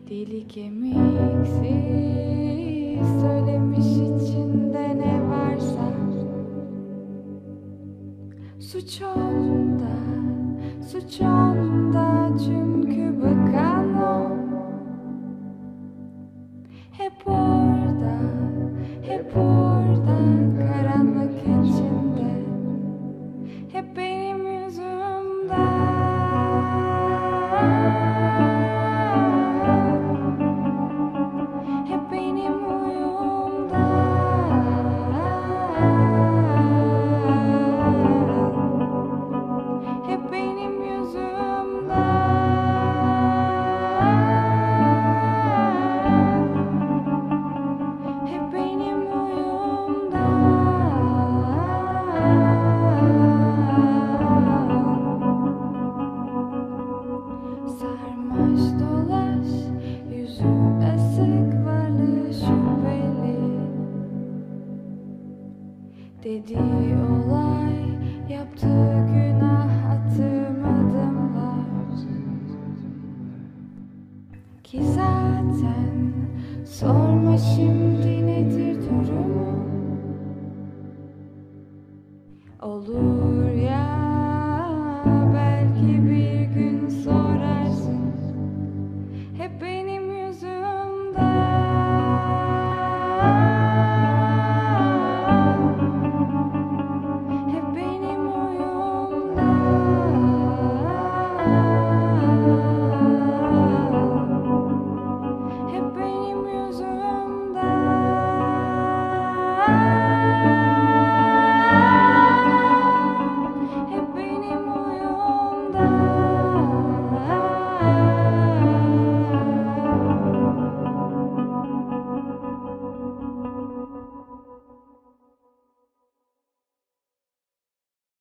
Dili kemiksiz söylemiş içinde ne varsa. Suç onda, suç onda, çünkü bakan o. Hep orada, hep orada, karanlık içinde. Hep benim yüzümden. Hep benim huyumdan. Hep benim yüzümden. Hep benim huyumdan. Sarmaş dolaş, yüzü asık, varlığı şüpheli. Dediği olay, yaptığı günah, attığım adımlar. Ki zaten sorma şimdi nedir durumu. Olur